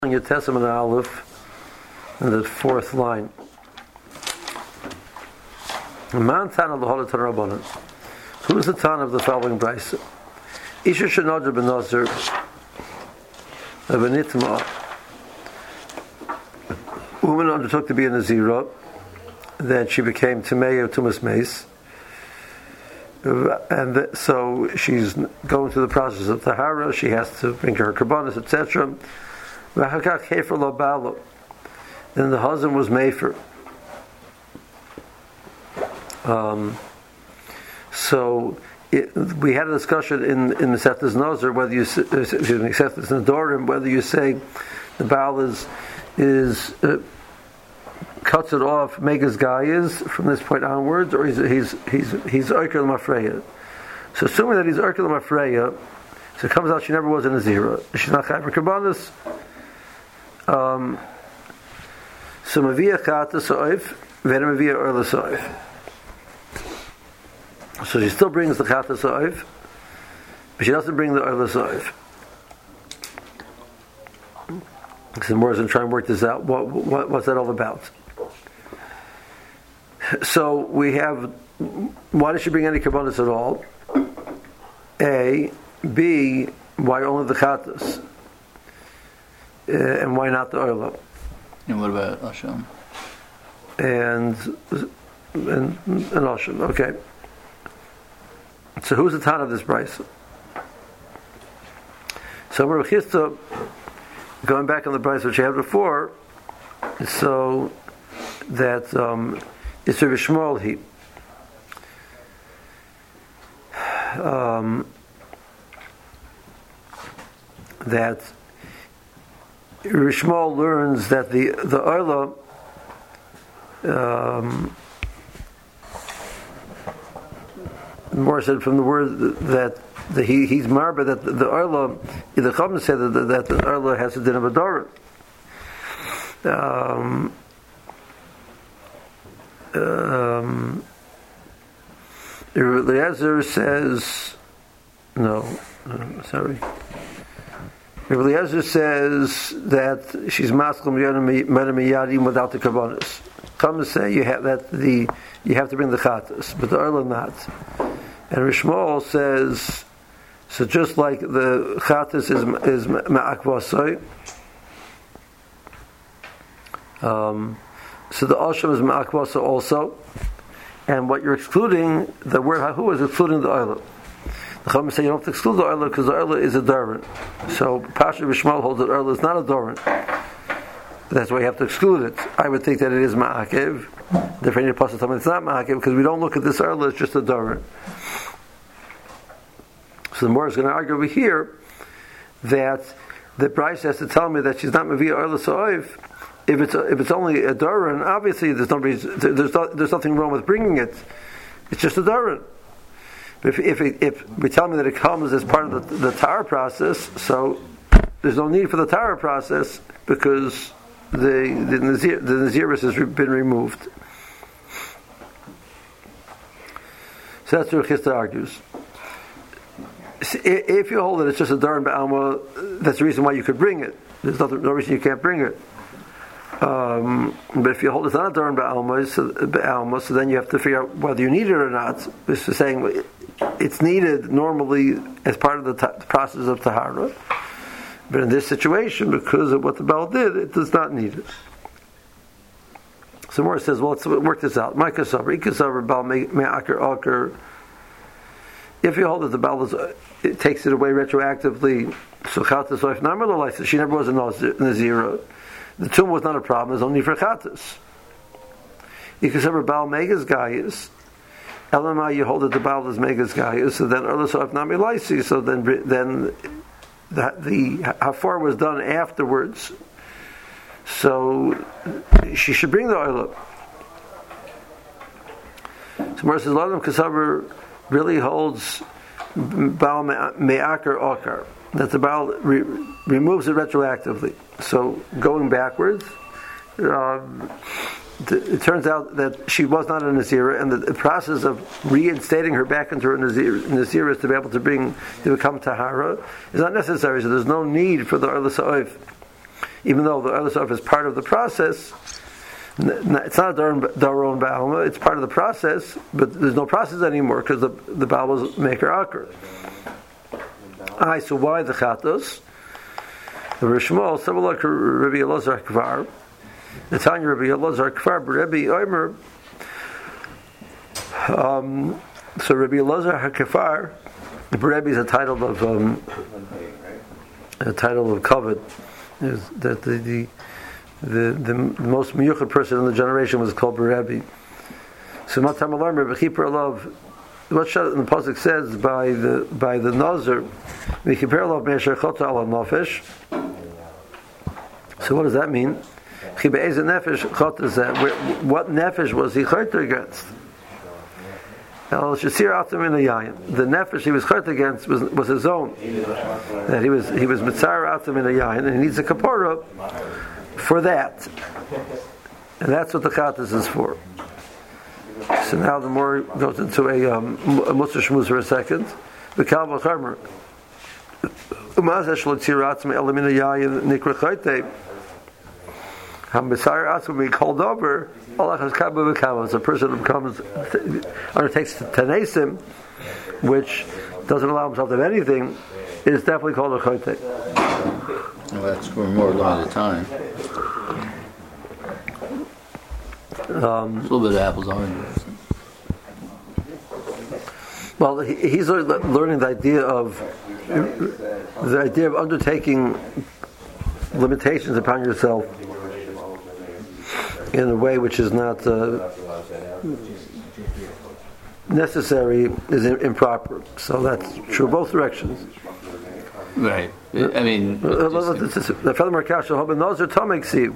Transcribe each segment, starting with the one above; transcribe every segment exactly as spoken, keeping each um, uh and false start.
Your Testament Aleph in the fourth line. Man Tan of the Holy Tanah Rabbanan. Who is the Tan of the following brisa? Isha Shenodra ben Nazir Benitma. Woman undertook to be a Nazira, then she became Timei of Tumas Meis, and th- so she's going through the process of Tahara. She has to bring her Karbanis, et cetera. Then the husband was Mefer. Um, so it, we had a discussion in in Mesechtes Nazir whether you excuse me Mesechtes Nedorim whether you say the Baal is is uh, cuts it off Megas Gayas from this point onwards, or he's he's he's he's Okel Mafreya. So assuming that he's Okel Mafreya, so it comes out she never was in a Nazira. She's not Chayv Karbanis. Um, so Mavia Chata Soif, Vena Mavia Orla Soif. So she still brings the Chata Soif, but she doesn't bring the Orla Soif. Because the Moors are trying to work this out. What, what, what's that all about? So we have, why does she bring any Karbanis at all? A. B. Why only the Chatas? Uh, and why not the Orla? And what about Asham? And and and Asham. Okay. So who's the Tan of this brisa? So Rav Chisda, going back on the brisa which I had before, so that um, it's Rav Shmuel he. Um, that Rishmal learns that the the Orla um, more said from the word that the, he he's marba that the, the Orla the Chacham said that, that the Orla has a din of a Doran. Um, um, Eliezer says no, no sorry. Rabbi Eliezer says that she's maskel miyadi without the karbonis. Come to say you have that the you have to bring the chatas, but the Orla not. And Rishmol says so just like the chatas is is ma'akvasoi. Um, so the asham is ma'akvasa also, and what you're excluding, the word hahu is excluding the Orla. The Chacham say you don't have to exclude the Orla because the Orla is a Doran. So Pasha Bishmal holds that Orla is not a Doran. That's why you have to exclude it. I would think that it is Ma'akev. The French Apostle tell me it's not Ma'akev because we don't look at this Orla, it's just a Doran. So the Moor is going to argue over here that the Bryce has to tell me that she's not Mavia Orla So'oif. If it's a, if it's only a Doran, obviously there's no reason, there's not, there's nothing wrong with bringing it. It's just a Doran. If if if we tell me that it comes as part of the, the Tara process, so there's no need for the Tara process because the the Nazir, the Naziris has been removed. So that's what Chisda argues. If you hold that it's just a Daran Ba'alma, that's the reason why you could bring it. There's nothing, no reason you can't bring it. Um, but if you hold it's not a Daran Ba'alma, so, so then you have to figure out whether you need it or not. This is saying it's needed normally as part of the, ta- the process of Tahara. But in this situation, because of what the Baal did, it does not need it. So Moore says, well, let's work this out. Micah Sabr, Ika Sabr, Baal Me'akar Akar. If you hold that the Baal is, it takes it away retroactively, so Chatas wife, Namer she never was a Nazira. The tomb was not a problem, it was only for Chatas. Ika Sabr, Baal Megas Gayas. Elamai, you hold that the Baal is Megas Gayas, so then Erla Soif Nami Laisi, so then then the, the Hafar was done afterwards. So she should bring the Orla. So Mar says, Ladam Kasaber really holds Baal Me'akar Okar, that the Baal re- removes it retroactively. So going backwards, um, it turns out that she was not a Nazira, and the, the process of reinstating her back into her Nazira, Nazira to be able to bring to become Tahara is not necessary. So there's no need for the Orla Sa'oif. even though the other stuff is part of the process. It's not a daron ba'alma, it's part of the process, but there's no process anymore because the, the Baal was maker akar. Alright, so why the chatos? The Rishmol, several like Rabbi Elazar Kvar, the Tanya Rabbi Elazar Kvar, Rabbi Omer. Um, so Rabbi Elazar HaKafar, Rabbi is a title of um, a title of kavod, is that the the the, the most miyuchad person in the generation was called Rabbi. So Matam Alarm Rabbi Chipur Alav, what Shad in the pasuk says by the by the Nazir, V'Chipur Alav Me'asher Chota Ala Nafesh. So what does that mean? Chibe'ez nefesh Chota is that what nefesh was he chota against? The nefesh he was hurt against was, was his own. That he was he was mitzar atam in a yain, and he needs a kapara for that, and that's what the chatas is for. So now the more goes into a um, a mussar shmuz for a second. The kalva charmer umazesh l'tzir atam elamina yain nikra chayte. Hamisar atam being called over. As a person who becomes undertakes tanesim, which doesn't allow himself to have anything, it is definitely called a chote. Well, that's for more than a time. Um, it's a little bit of apples oranges. Well, he, he's learning the idea of the idea of undertaking limitations upon yourself in a way which is not uh, necessary is improper. So that's true both directions. Right. I mean, the fellow Markasha Hoban Nazir Tomek Siv.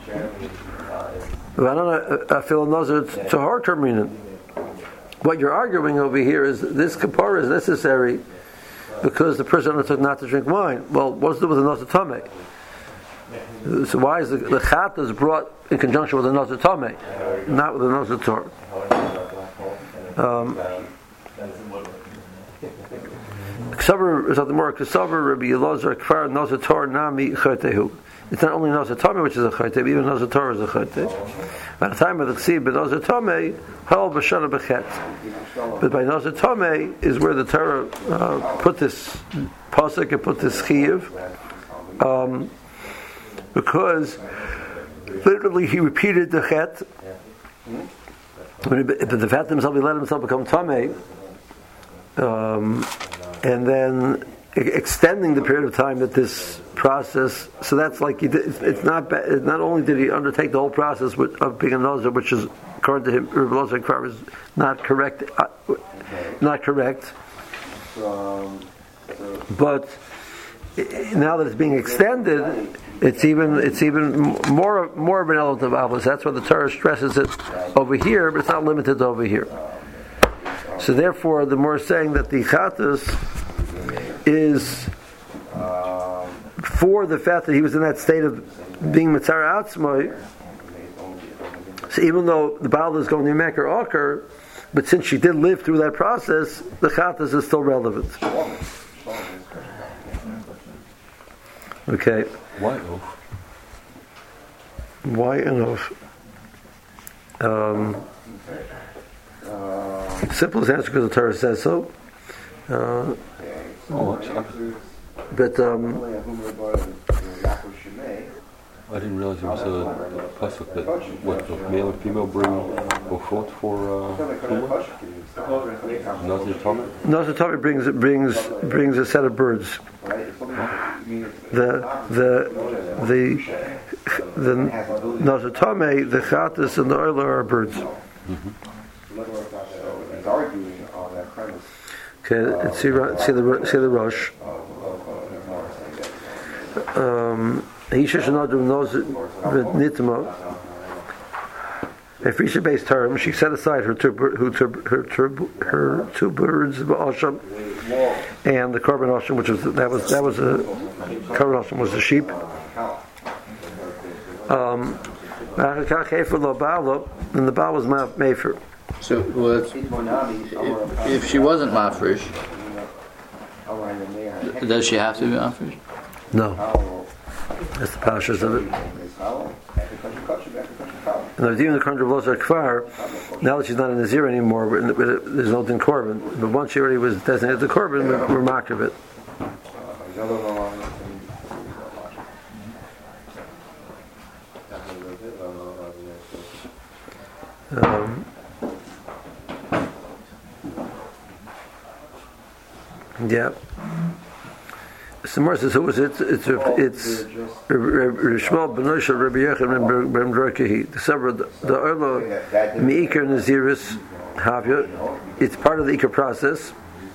I feel Nazir to her terminant. What you're arguing over here is this kapara is necessary because the person undertook not to drink wine. Well, what's the with the Nazir Tomek? So why is the, the chatas brought in conjunction with the Nazir Tomei, not with the Nazir Torah? Um, Ksaver is something more. Ksaver Rabbi Elazar Kfar Nazir Torah Nami Chaytehu. It's not only Nazir Tomei which is a chayte, but even Nazir Torah is a chayte. By the time of the Ksiv, but Nazir Tomei Hal B'Shana B'Chet. But by Nazir Tomei is where the Torah uh, put this pasuk and put this chiyuv. Um, Because literally he repeated the chet, but the fact himself he let himself become tamei, um, and then extending the period of time that this process. So that's like he did, it's not not only did he undertake the whole process of being a nazir, which is according to him, Rabbi Elazar Kfar is not correct, uh, not correct, but now that it's being extended. It's even it's even more more of an element of avos. That's why the Torah stresses it over here, but it's not limited to over here. So therefore, the more saying that the chatas is for the fact that he was in that state of being mitzara atzmai. So even though the Baal is going to make her ocker, but since she did live through that process, the chatas is still relevant. Okay. Why oath? Why an oath? Um, simplest answer because the Torah says so. Uh, oh, but um, I didn't realize there was a pasuk that what the male and female bring go forth for Kumah. Nazir Tomei. Nazir Tomei brings brings brings a set of birds. The the the the Nazir Tomei, the chatas and the oiler are birds. Mm-hmm. Okay, let's see, see the see the rush. Um, If Risha based term, she set aside her two her two, her two, her two birds of Asham and the korban Asham, which was that was that was a korban Asham was a sheep. Um, and the Baal was Mefer. So, well, if, if she wasn't mafresh, does she have to be mafresh? No. That's the pashas of it. And they're dealing the Korban of Loser Kfar. Now that she's not in the Nazir anymore, there's no din Korban. But once she already was designated the Korban, we're, we're marked of it. Um, yeah. Some more says, who was it? It's it's Rishmal Ben Moshe Rabbi Yechon Ben Drokehi. The several the Orlo Meikar Naziris Havya. It's part of the Ikar process.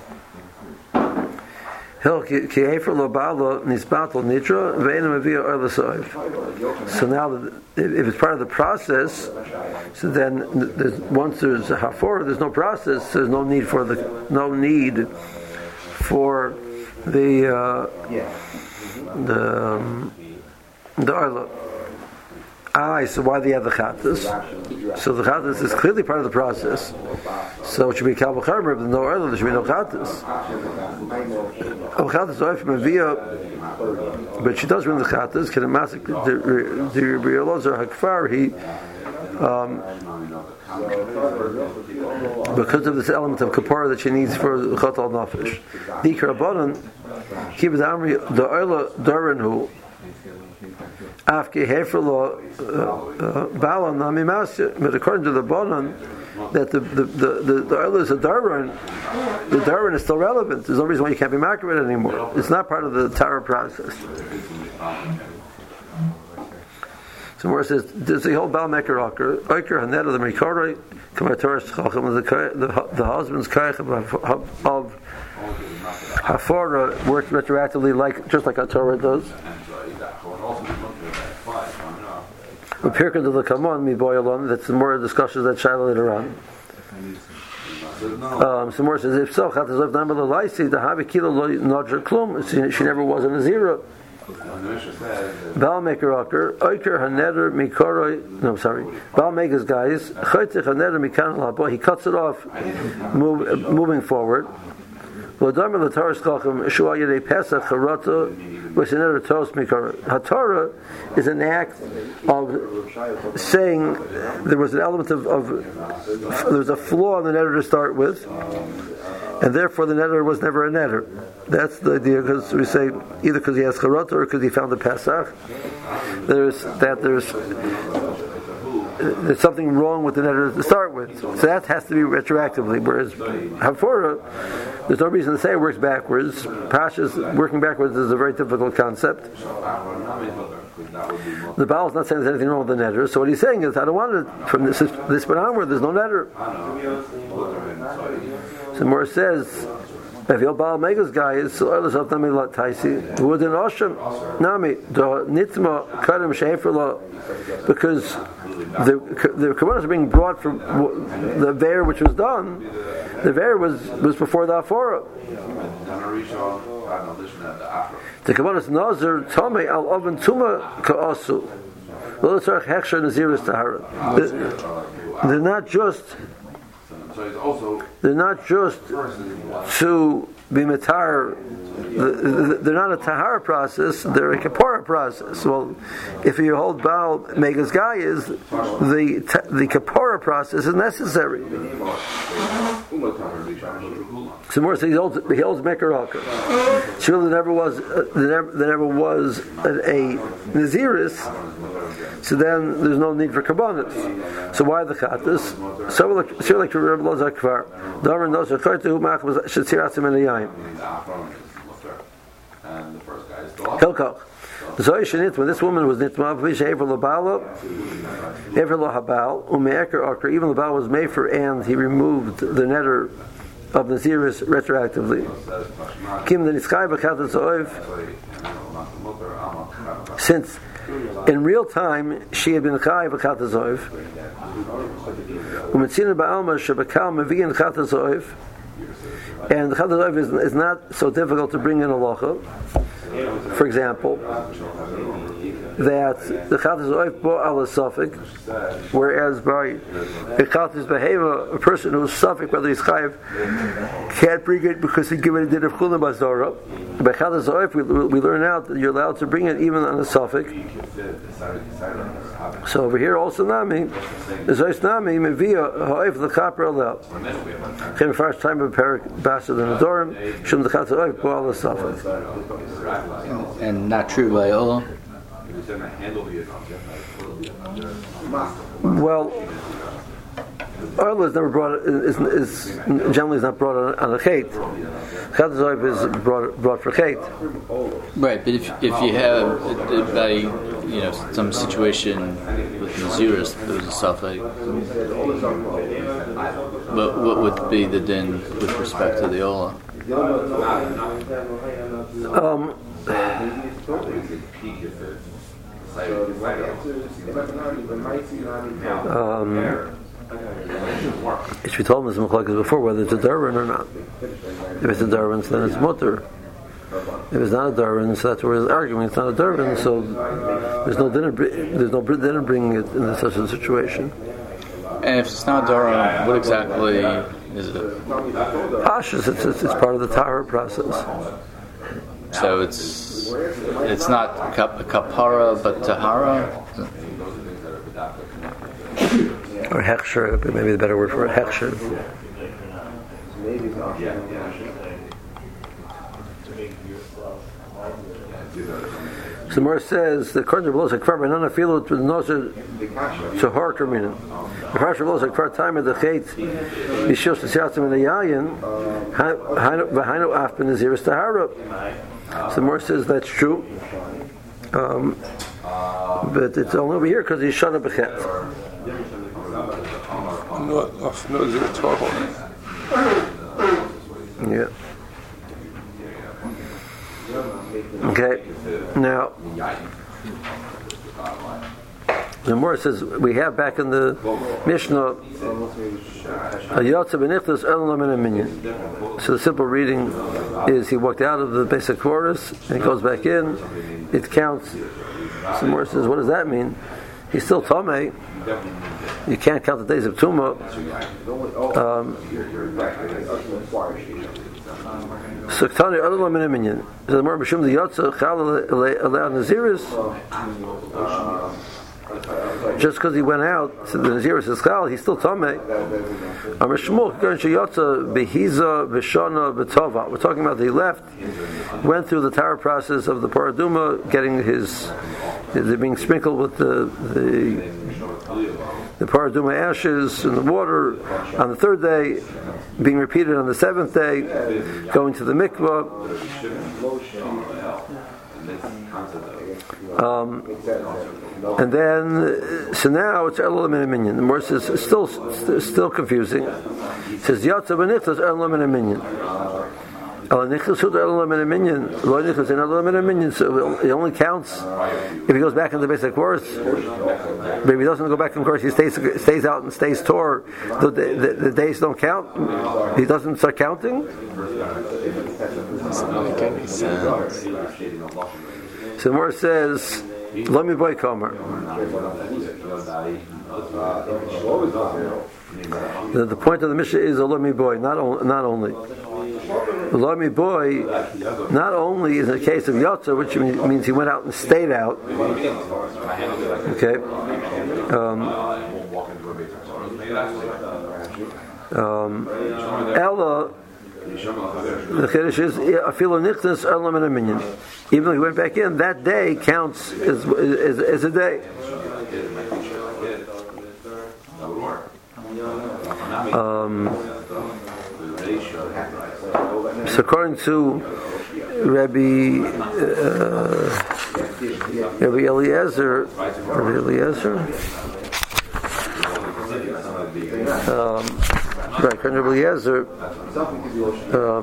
So now, if it's part of the process, so then there's, once there's a hafor, there's no process. There's no need for the no need for the uh, the um, the arla. Ah, so why do you have the chattas? So the chattas is clearly part of the process. So it should be kal v'chamer, but no arla, there should be no chattas. Oh, chattas oif mevia, but she does bring the chattas. Can it masik the the Elazar Hakfar he um, because of this element of kapara that she needs for chatal nafish. Dikar abanan keep the amri the arla darenhu. After Hefrelo Balan Nami Masya, but according to the Bonan, that the the the the, the Arla is a Darwin, the Darwin is still relevant. There's no reason why you can't be marked with it anymore. It's not part of the Torah process. So more says, does the whole Baal Meker Oker, Oker Hanet of the Mekoroi, Kamator Schacham, the the husband's Kaich of, of Hafora works retroactively, like just like a Torah does. Pirkei de Kamon mi boyalon. That's more discussions that Shiloh later on. Um, some more says if so, Chatazov Namar Lalaisi the Havi Kilo Nodger Klum. She never was in a zero. Baal Meker Oker Oker Haneder Mikoroi. No, sorry. Baal Meker's guys Chaytich Haneder Mikan Labo. He cuts it off, move, uh, moving forward. L'damer l'Torah Schacham Shua Yedei Pesach Charata V'Shener Tos Mikara. HaTorah is an act of saying there was an element of, of there was a flaw in the netter to start with, and therefore the netter was never a netter. That's the idea, because we say either because he has Charata or because he found the Pesach. There's that there's there's something wrong with the netter to start with. So that has to be retroactively. Whereas Hafora, there's no reason to say it works backwards. Pashas, working backwards is a very difficult concept. The Baal is not saying there's anything wrong with the netter. So what he's saying is, I don't want it from this this point onward, there's no netter. So more says, if your Baal Mega's guy is Oilers of Nami Lat Taisi, who would in Osham Nami, the Nitma Karim Sheferla, because the the Kabbalah is being brought from the Veir which was done. The Veir was, was before the Afora. The Kabbalah is Nazir Tomei Al Oven Tuma Ka'asu. Lotzarch Hechsher Naziris Tahara. They're not just They're not just to be matar. They're not a tahara process. They're a kapara process. Well, if you hold Baal Megas Gaias, the the kapara process is necessary. So more, so he holds he holds Meker Oker. Surely there never was uh, there, never, there never was a, a Naziris. So then there's no need for kabbanis. So why the chattas? So like so like Rabbi Elazar Kfar. Davar knows that Chaytu Mach was Shetziratzim in the Yain. Hilkoch. Zoy Shenit, when this woman was nitma, Vish Ever Labala, Ever Lahabal, Umeker Oker, even Labal was made for, and he removed the netter of Naziris retroactively. Kim the Nitzchai B'Chatas Oiv, since in real time she had been Chai B'Chatas Oiv, Umetzina Ba'alma Shebakal Mevi'in Chatas Oiv, and the Chatas Oiv is, is not so difficult to bring in a locha. For example, that the Chat is oif bo ala suffik, whereas by the Chat is beheva, a person who is suffik, whether he's chayiv, can't bring it because he given it of chulim bazara. By Chat is oif, we, we learn out that you're allowed to bring it even on a suffik. So over here also nami, the zois nami mevia ha'oif the chaper allowed. Came first time of perik basa than the dorim, shum the Chat is oif bo ala suffik. And not true by Ola? Well, oil is never brought. Is, is generally is not brought on, on a chait. Chadazoiv is brought brought for chait. Right, but if if you have uh, by you know some situation with Naziris, there was a suffix. But what would be the din with respect to the Ola? Um. Um, it should be told us before whether it's a Darwin or not. If it's a Darwin, then it's mutter. If it's not a Darwin, so that's where he's arguing. It's not a Darwin, so there's no dinner. There's no dinner bringing it in such a situation. And if it's not Darwin, what exactly is it? Pashas, it's, it's it's part of the tahara process. So it's it's not kap- kapara but tahara? Or hechsher, maybe the better word for it, hechsher. So the Gemara says the Korban blows like far by none feel to nozer to heart terminal. The Parsha blows like far time of the chait. He shows the siatzim in the yayin. Behind af ben naziris tahara. So the Gemara says that's true, um, but it's only over here because he's shana bechet. Not off nazir tahara. Yeah. Okay. Now, the Gemara says we have back in the Mishnah a yotze b'nichtas elam and a minyan. So the simple reading is he walked out of the basic chorus and he goes back in. It counts. So the Gemara says, what does that mean? He's still tamei. You can't count the days of Tumah. Um, Suktani elam and a minyan. So the Gemara b'shum the yotze chal allowed naziris. Just because he went out to the Naziris Iskal, he's still Tameh. Amar Shmuel, Sheyotza, Behiza, Beshana, Betova. We're talking about that he left, went through the tower process of the Paraduma, getting his, his being sprinkled with the the, the Paraduma ashes in the water on the third day, being repeated on the seventh day, going to the mikvah. Um, and then, so now it's Elam and a Minyan. The Morse is still still confusing. It says Yatza b'nichtas Elam and a Minyan. Elanichtas hu Elam and a Minyan. Lo nichtas in Elam and a Minyan. So it only counts if he goes back into the basic course. But if he doesn't go back in course, he stays stays out and stays Torah. The, the, the days don't count. He doesn't start counting. Doesn't make any sense. So the Morse says. Let me boy Comer. The, the point of the Mishnah is a let me boy, not, on, not only. Let me boy, not only is it a case of Yotza, which means he went out and stayed out. Okay. Um, um, Ella. The chiddush is afilu nichtas elam and a minyan. Even though he went back in, that day counts as, as, as a day. Um, so according to Rabbi uh, Rabbi Eliezer, Rabbi Eliezer, um, right, according to Rabbi Eliezer. Um,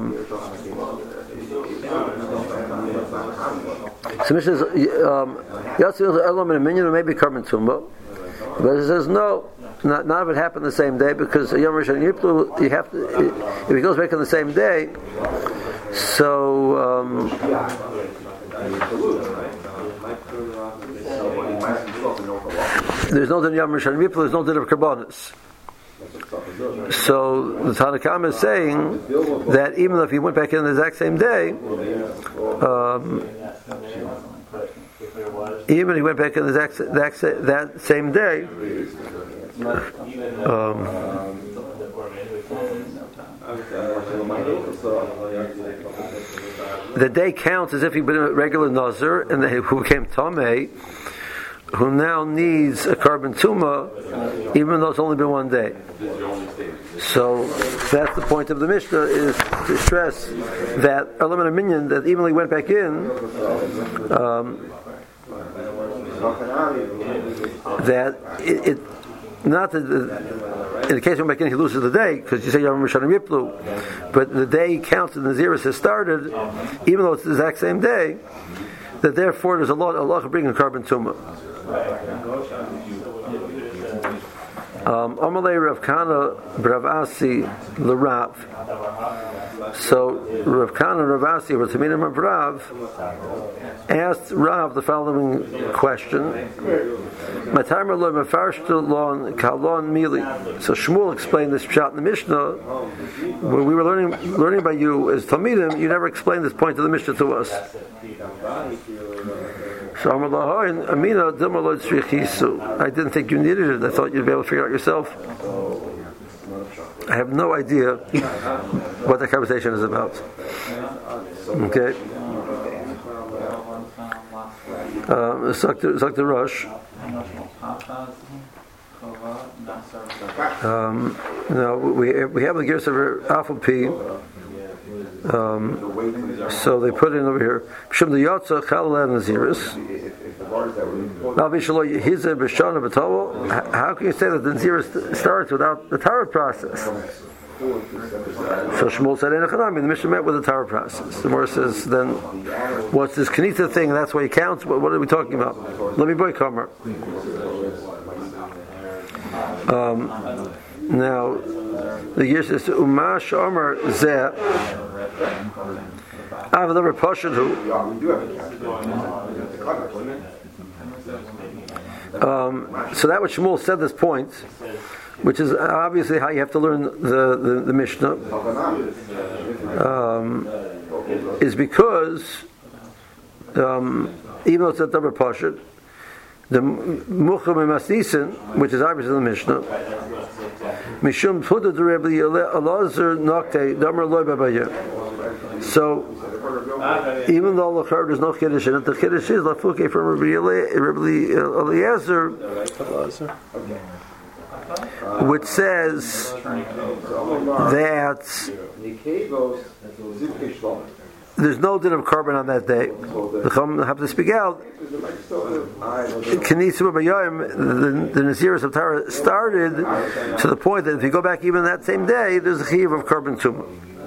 so Mishnah says, Yatzil Elam and a minyan may be carbon tumba, but it says no, not, none of it happened the same day because Yom Rishon Yiplu, you have to, if he goes back on the same day, so um, there's no din Yom Rishon Yiplu, there's no din of Karbonis. So the Tanna Kama is saying that even if he went back in the exact same day, um, even if he went back in the exact, exact that same day, um, the day counts as if he'd been a regular Nazir and the, who became Tameh, who now needs a carbon tuma, even though it's only been one day. So that's the point of the Mishnah, is to stress that element of minyan, that even when he went back in, um, that it, it not that the, in the case of back in he loses the day because you say Yom Rishon Yiplu, but the day counts and the Naziris has started, even though it's the exact same day. That therefore there's a lot, a lot of bringing carbon tuma. Um, Amalei Rav Kana Rav Asi L'Rav. So Rav Kana Rav Asi, or Taminim of Rav, asked Rav the following question: Matar lo mefarshtu lon kalon mili. So Shmuel explained this pshat in the Mishnah. When we were learning learning by you as Talmidim, you never explained this point of the Mishnah to us. So Amina, I didn't think you needed it. I thought you'd be able to figure it out yourself. I have no idea what the conversation is about. Okay. Um, Zakta Rosh. Um, no, we we have the gears of Alpha P. Um, so they put in over here. Shum the Yotza Chalal Naziris. How can you say that the Naziris starts without the Torah process? So Shmuel said, "The Mishnah met with the Torah process." The Gemara says, "Then what's this Kenita thing? That's why he counts. What, what are we talking about?" Let me boy Kamer. Um, now the year says Umash Omer Zeh. I have another Pashut who. Um, so that what Shmuel said this point, which is obviously how you have to learn the the, the Mishnah, um, is because um, even though it's a double Pashut, the Mucham Masnisin, which is obviously the Mishnah, Mishum Puda de Rebbe Elazar Nokte Damer Loy Babayeh. So even though the there's no Kiddush in it, the Kiddush is Lafuke from Rebbe Eliezer, which says that there's no din of carbon on that day. The Chum have to speak out. The, the Naziris of Torah started to the point that if you go back even that same day, there's a chiyuv of carbon tumah.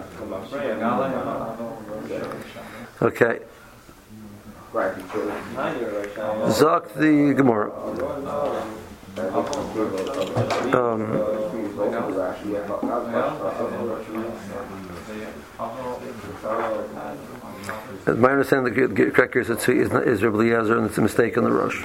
Okay. Zok the Gemara. Um, my understanding, the correct is that is is Rebbe Eliezer, and it's a mistake in the Rosh.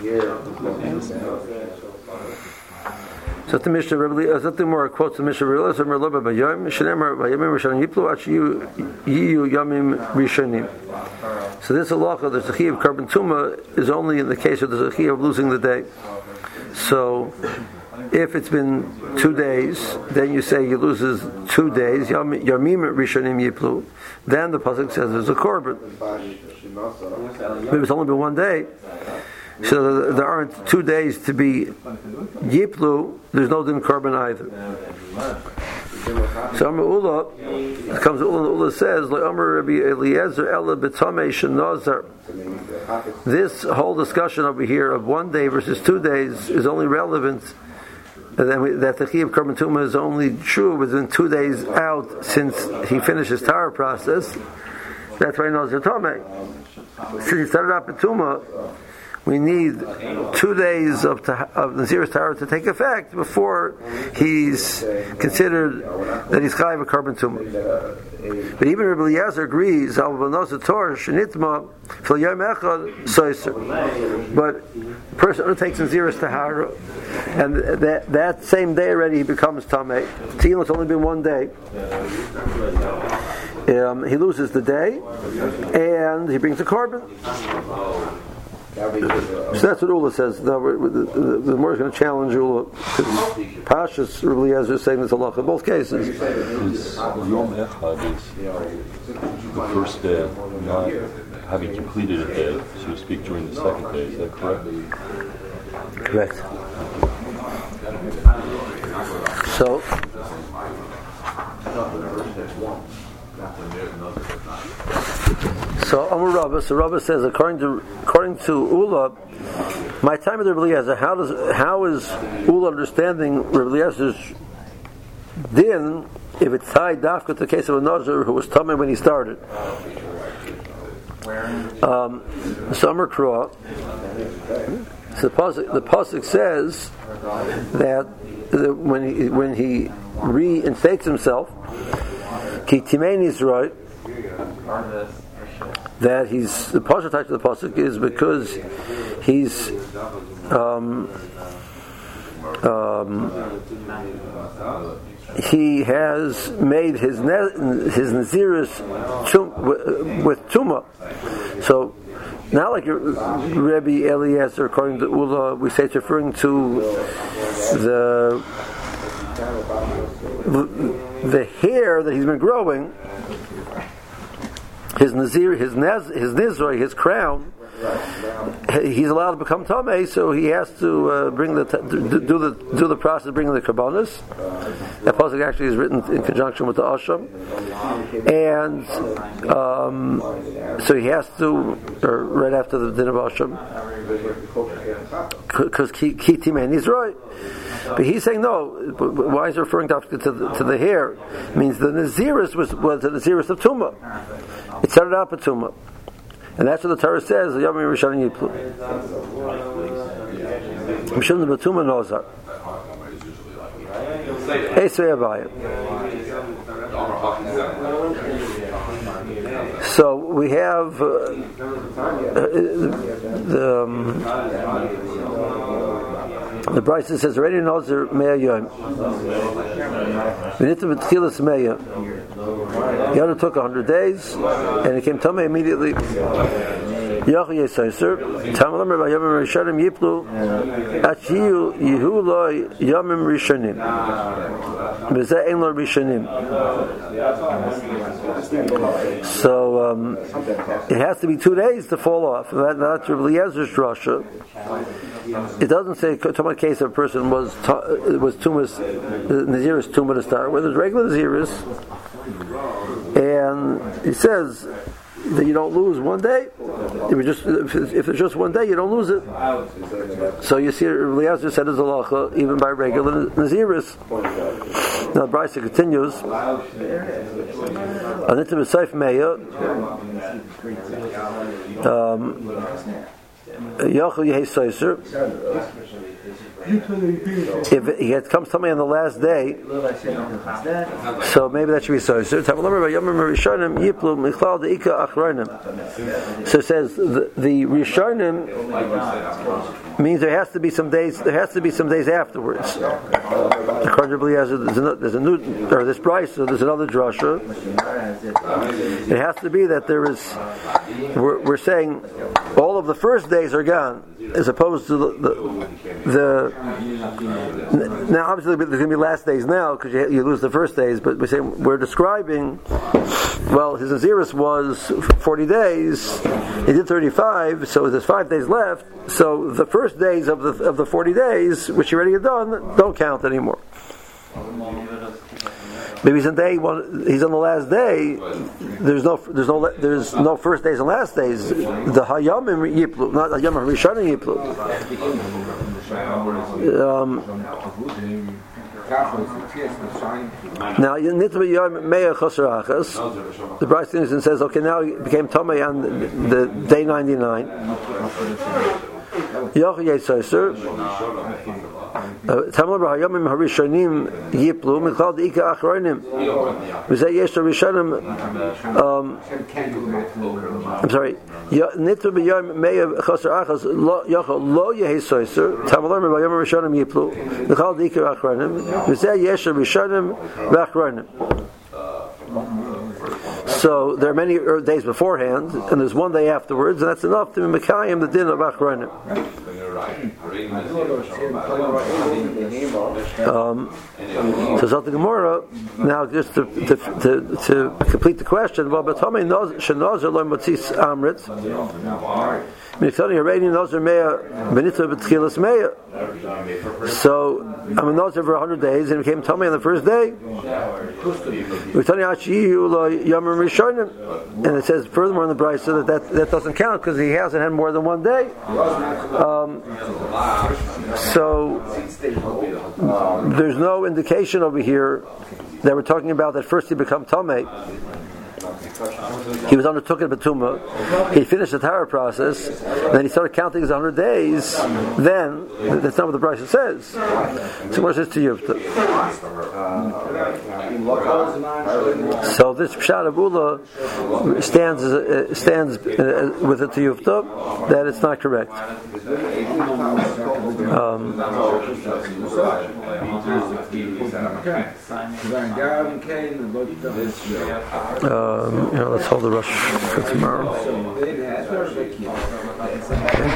So the Mishnah, Rebbe Eliezer, the Gemara quotes the Mishnah, Rebbe Eliezer, Merloba Bayom, Shenemar Bayomim Rishonim Yiplu, Achiyu Yiyu Yomim Rishonim. So this halacha, there's a chiyuv of carbon tumah, is only in the case where there's a chiyuv of losing the day. So if it's been two days, then you say he loses two days. Yomim Rishonim Yiplu. Then the pasuk says there's a korban. Maybe it's only been one day, so there aren't two days to be Yiplu. There's no din korban either. So Amar Ula comes. Ula Ula says, "Like Amar Rabbi Eliezer Ela B'Tamei Shenazar." This whole discussion over here of one day versus two days is only relevant. And then we, that the chiyuv carbon tumah is only true within two days out since he finished his Torah process. That's why he knows the Tomei. Since he started out with tumah, we need two days of, ta- of Nazirus Tahara to take effect before he's considered that he's chayav a carbon tumah. But even Rabbi Eliezer agrees, but the person undertakes Nazirus Tahara, and that, that same day already he becomes Tameh. Tefillah, it's only been one day. Um, he loses the day, and he brings a carbon. So that's what Ula says. Now, the, the, the more is going to challenge Ula, because Pashas Rabbi Eliezer is saying this a lot in both cases. Is Yom Echad is the first day, not having completed a day, so to speak, during the second day. Is that correct? Correct. So, so Amar Rabbah, so Rabbah says, according to according to Ula, my time of the Rabbi Eliezer, how does how is Ula understanding Rabbi Eliezer's din if it's tied dafka to the case of a Nazir who was tummy when he started? Um, so Amar Krah, so the pasuk, the pasuk says that the, when he when he reinstates himself, Ki Timeni Yisrael, that he's the pasuk type of the pasuk is because he's um, um, he has made his ne- his nazirus tum- with tuma. So not like Rabbi Eliezer, according to Ula, we say it's referring to the the hair that he's been growing. His nazir, his nez, his nizroi, his crown, he's allowed to become tamei, so he has to uh, bring the do the do the process of bringing the karbanos. That pasuk actually is written in conjunction with the asham, and um, so he has to, or right after the din of asham, because kiti man he's right. But he's saying no. Why is he referring to, to, the, to the hair? It means the nazirus was was the nazirus of tumah. It started out with tumah, and that's what the Torah says. Yomim Rishonim Yiplu. Mishum the Batuma Nozar. Esrei Abayim. So we have uh, the. Um, The Brisa says already Nazir Me'ah Yom. V'nitim v'tchilas Me'ah. He undertook a hundred days, and he came Tamei immediately. Yachu Yisaiser. Tamalam Rabbi Yomim Rishonim Yiplu. Achiyu Yehu Lo Yomim Rishonim. V'zeh Ein Lo Rishonim. So um, it has to be two days to fall off. That, that's Rabbi Eliezer's drasha. It doesn't say Tomah case of a person was it was tumas nazirus tumah to start with. It's regular nazirus, and it says that you don't lose one day. If it's just if it's just one day, you don't lose it. So you see, Eliezer said as halacha even by regular nazirus. Now the Brisa continues. Anitim v'seif meya. Yachol Yehei Soiser. If he had come to me on the last day, so maybe that should be Soiser. So it says the, the Rishonim means there has to be some days. There has to be some days afterwards. According to Eliezer, there's, there's a new or this price. So there's another drasha. It has to be that there is. We're, we're saying all of the first days are gone, as opposed to the the. the now, obviously, there's going to be last days now because you, you lose the first days. But we say we're describing. Well, his Nazirus was forty days. He did thirty-five, so there's five days left. So the first days of the of the forty days, which you already had done, don't count anymore. Maybe he's on day one. He's on the last day. There's no, there's no, there's no first days and last days. The Hayamim Yiplu, not Hayamim Rishonim Yiplu. Um, now, the Bryce says, okay, now he became Tomei on the, the day ninety-nine. Yoch Yesaiser. Tamar Bahayamim Harishonim Yiplu Michal Deika Achronim. We say Yesh Rishonim. I'm sorry. Nitru B'Yom Meya Chaser Achas Yochel Lo Yesaiser. Tamar Bahayamim Harishonim Yiplu Michal Deika Achronim. We say Yesh Rishonim V'Achronim. So there are many days beforehand, and there's one day afterwards, and that's enough to be Mekayim the din of Achronim. Um, so Zot Gemara, now just to, to, to, to complete the question, well, but Tomei Shenozer Lo Matzis Amrit. So, I'm a nozer for one hundred days, and it became tummy on the first day. And it says furthermore in the Brisa that, that that doesn't count because he hasn't had more than one day. Um, so, there's no indication over here that we're talking about that first he become tummy. He was undertook in Batuma. He finished the Torah process, and then he started counting his hundred days. Then that's not what the Brisa says. So what says to you? So this Pshat of Ula stands uh, stands uh, with it to Yufta that it's not correct. Um, um, you know, let's hold the rush for tomorrow.